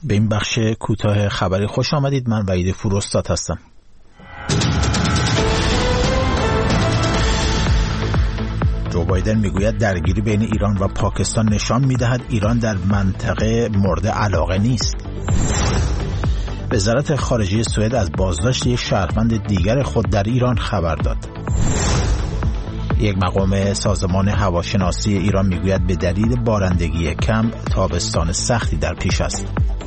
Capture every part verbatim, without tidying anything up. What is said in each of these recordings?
به این بخش کوتاه خبری خوش آمدید. من وحید فروستاد هستم. جو بایدن میگوید درگیری بین ایران و پاکستان نشان میدهد ایران در منطقه مورد علاقه نیست. وزارت خارجه سوئد از بازداشت یک شهروند دیگر خود در ایران خبر داد. یک مقام سازمان هواشناسی ایران میگوید به دلیل بارندگی کم تابستان سختی در پیش است.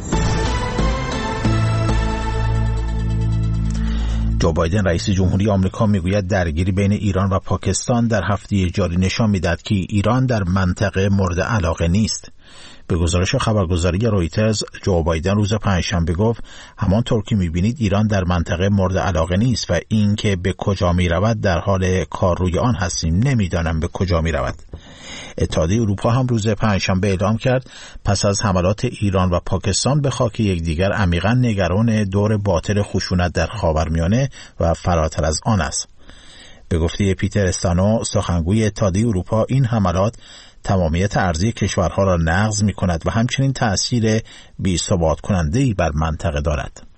جو بایدن رئیس جمهوری آمریکا میگوید درگیری بین ایران و پاکستان در هفته جاری نشان میدهد که ایران در منطقه مورد علاقه نیست. به گزارش خبرگزاری رویترز، جو بایدن روز پنجشنبه گفت همانطور که می‌بینید ایران در منطقه مورد علاقه نیست و این که به کجا می‌رود در حال کار روی آن هستیم. نمی‌دانم به کجا می‌رود. اتحادیه اروپا هم روز پنجشنبه اعلام کرد پس از حملات ایران و پاکستان به خاک یکدیگر عمیقاً نگران دور باطل خشونت در خاورمیانه و فراتر از آن است. به گفته پیتر استانو، سخنگوی اتحادیه اروپا، این حملات تمامیت ارضی کشورها را نقض می کند و همچنین تأثیر بی ثبات کننده‌ای بر منطقه دارد.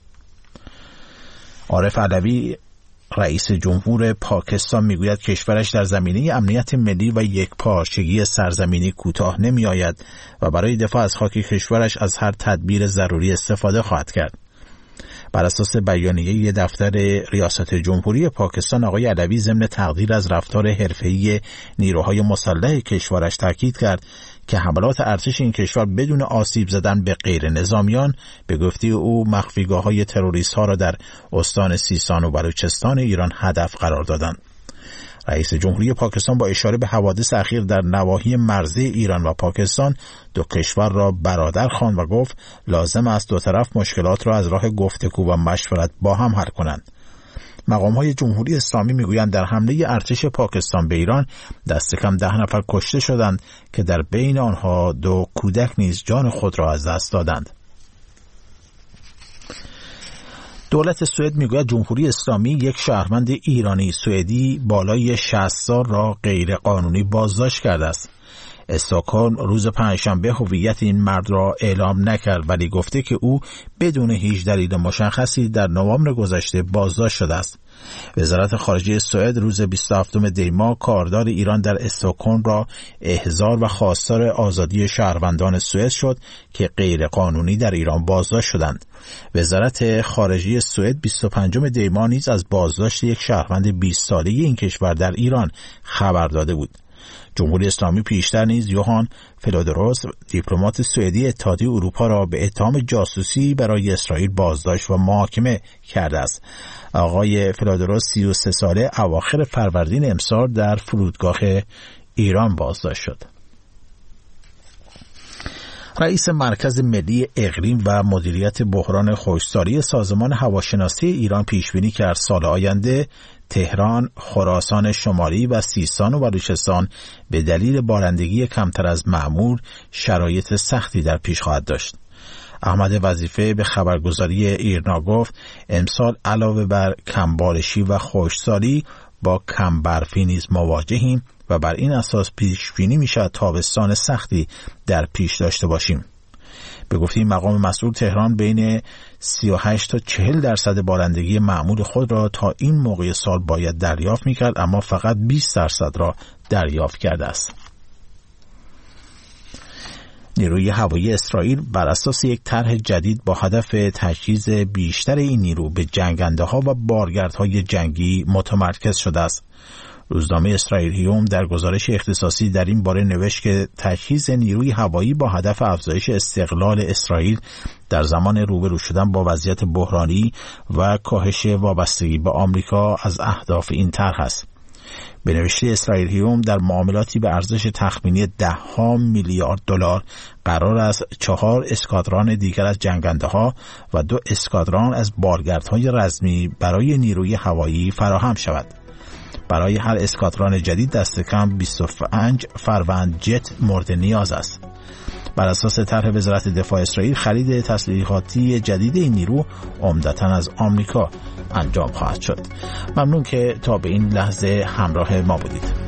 عارف علوی رئیس جمهور پاکستان میگوید کشورش در زمینه امنیت ملی و یکپارچگی سرزمینی کوتاه نمی آید و برای دفاع از خاک کشورش از هر تدبیر ضروری استفاده خواهد کرد. بر اساس بیانیه دفتر ریاست جمهوری پاکستان، آقای علوی ضمن تقدیر از رفتار حرفه‌ای نیروهای مسلح کشورش تاکید کرد که حملات ارتش این کشور بدون آسیب زدن به غیر نظامیان به گفته او مخفیگاه‌های تروریست‌ها را در استان سیستان و بلوچستان ایران هدف قرار دادند. رئیس جمهوری پاکستان با اشاره به حوادث اخیر در نواحی مرزی ایران و پاکستان دو کشور را برادر خواند و گفت لازم است دو طرف مشکلات را از راه گفتگو و مشورت با هم حل کنند. مقام‌های جمهوری اسلامی میگویند در حمله ارتش پاکستان به ایران دست کم ده نفر کشته شدند که در بین آنها دو کودک نیز جان خود را از دست دادند. دولت سوئد میگوید جمهوری اسلامی یک شهروند ایرانی سوئدی بالای شصت سال را غیر قانونی بازداشت کرده است. استکهلم روز پنجشنبه هویت این مرد را اعلام نکرد ولی گفته که او بدون هیچ دلیل مشخصی در نوامبر گذشته بازداشت شده است. وزارت خارجه سوئد روز بیست و هفتم دی ماه کاردار ایران در استکهلم را احضار و خواستار آزادی شهروندان سوئد شد که غیر قانونی در ایران بازداشت شدند. وزارت خارجه سوئد بیست و پنجم دی ماه نیز از بازداشت یک شهروند بیست ساله این کشور در ایران خبر داده بود. جمهوری اسلامی پیشتر نیز یوهان فلودروس، دیپلمات سوئدی اتحادیه اروپا را به اتهام جاسوسی برای اسرائیل بازداشت و محاکمه کرده است. آقای فلودروس سی و سه ساله اواخر فروردین امسال در فرودگاه ایران بازداشت شد. رئیس مرکز ملی اقلیم و مدیریت بحران خشکسالی سازمان هواشناسی ایران پیشبینی کرد سال آینده تهران، خراسان شمالی و سیستان و بلوچستان به دلیل بارندگی کمتر از معمول شرایط سختی در پیش خواهد داشت. احمد وظیفه به خبرگزاری ایرنا گفت امسال علاوه بر کمبارشی و خشکسالی با کم برفی نیز مواجهیم و بر این اساس پیش بینی میشود تابستان سختی در پیش داشته باشیم. به گفته مقام مسئول تهران بین سی و هشت تا چهل درصد بارندگی معمول خود را تا این موقع سال باید دریافت میکرد اما فقط بیست درصد را دریافت کرده است. نیروی هوایی اسرائیل بر اساس یک طرح جدید با هدف تجهیز بیشتر این نیرو به جنگنده‌ها و بارگردهای جنگی متمرکز شده است. روزنامه اسرائیلیوم در گزارش اختصاصی در این باره نوشت که تجهیز نیروی هوایی با هدف افزایش استقلال اسرائیل در زمان روبرو شدن با وضعیت بحرانی و کاهش وابستگی به آمریکا از اهداف این طرح است. به نوشته اسرائیلیوم در معاملاتی به ارزش تخمینی ده ها میلیارد دلار قرار است چهار اسکادران دیگر از جنگنده‌ها و دو اسکادران از بارگردهای رزمی برای نیروی هوایی فراهم شود. برای هر اسکادران جدید دست کم بیست و پنج فروند جت مورد نیاز است. بر اساس طرح وزارت دفاع اسرائیل خرید تسلیحاتی جدید این نیرو عمدتاً از آمریکا انجام خواهد شد. ممنون که تا به این لحظه همراه ما بودید.